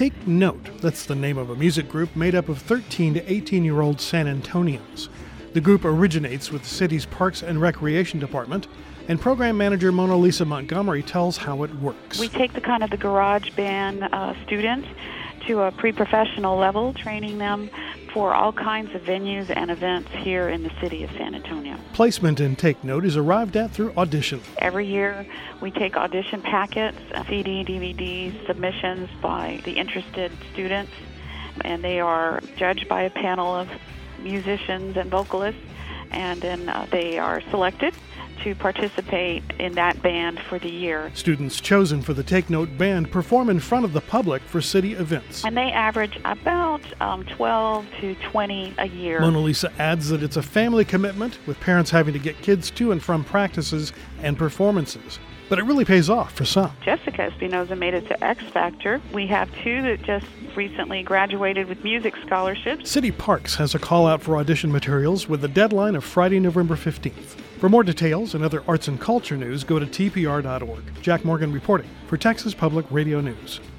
Take Note, that's the name of a music group made up of 13 to 18-year-old San Antonians. The group originates with the city's Parks and Recreation Department, and program manager Mona Lisa Montgomery tells how it works. We take the garage band students to a pre-professional level, training them for all kinds of venues and events here in the city of San Antonio. Placement in Take Note is arrived at through audition. Every year we take audition packets, CD, DVD, submissions by the interested students, and they are judged by a panel of musicians and vocalists, and then they are selected to participate in that band for the year. Students chosen for the Take Note band perform in front of the public for city events. And they average about 12 to 20 a year. Mona Lisa adds that it's a family commitment, with parents having to get kids to and from practices and performances. But it really pays off for some. Jessica Espinoza made it to X Factor. We have two that just recently graduated with music scholarships. City Parks has a call out for audition materials with a deadline of Friday, November 15th. For more details and other arts and culture news, go to tpr.org. Jack Morgan reporting for Texas Public Radio News.